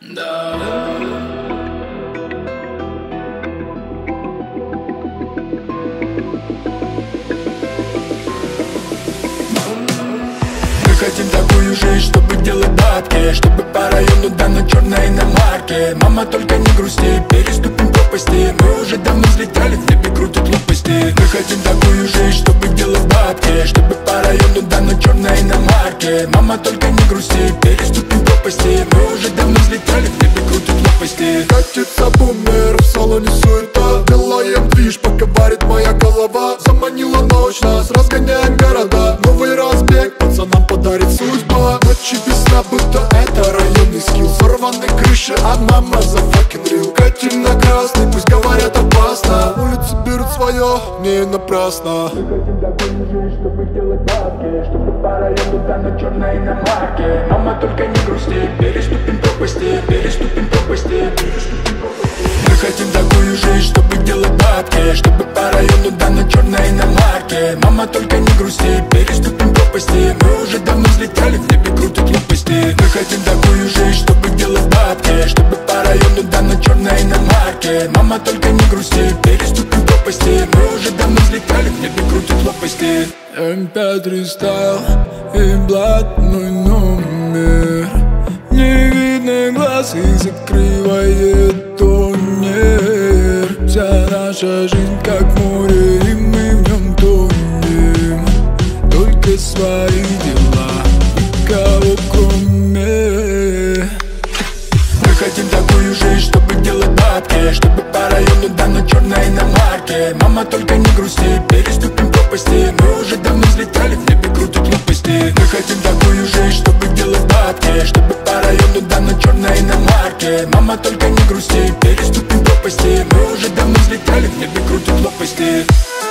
Мы хотим такую жизнь, чтобы делать бабки, чтобы по району, да на черной иномарке. Мама, только не грусти, переступим пропасти. Мы уже давно взлетали, в небе крутят лопасти. Мы хотим такую жизнь, чтобы делать бабки, чтобы по району, да на черной иномарке. Мама, только не грусти, переступим пропасти. Мы уже давно взлетали, в небе крутят лопасти. Катится бумер, в салоне суета. Делаем движ, пока варит моя голова. Заманила ночь, нас разгоняем города. Новый разбег пацанам подарит судьба. Ночи без сна, будто это районный скилл. Сорваны крыши, а мама за fucking real. Катим на красный, пусть говорят опасно. Улицы берут свое, не напрасно. Мы хотим такую жизнь, чтобы делать бабки, чтобы по району, да на черной иномарке. Мама, только не грусти, переступим пропасти, переступим пропасти, переступим пропасти. Мы хотим такую жизнь, чтобы делать бабки, чтобы по району, да на черной иномарке. Мама, только не грусти, переступим пропасти. Мы уже давно взлетали, в небе крутят лопасти. Мы хотим такую жизнь, чтобы делать бабки, чтобы по району, да на черной иномарке. Мама, только не грусти, переступим пропасти. Мы уже давно взлетали, в небе крутят лопасти. М5 рестайл и блатной номер. Не видно глаз и закрывает тоннер. Вся наша жизнь как море, и мы в нем тонем. Только свои дела, никого кроме. Мы хотим такую жизнь, чтобы делать бабки, чтобы по району, да на черной иномарке. Мама, только не грусти, переступим пропасти. Мы уже давно взлетали, в небе крутят лопасти. Мы хотим такую жизнь, чтобы делать бабки, чтобы по району, да на черной иномарке. Мама, только не грусти, переступим пропасти. Мы уже давно взлетали, в небе крутят лопасти.